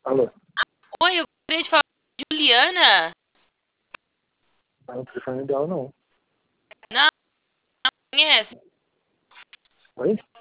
Alô? Oi, eu gostaria de falar com a Juliana. Não, o telefone dela não. Não conhece? Oi?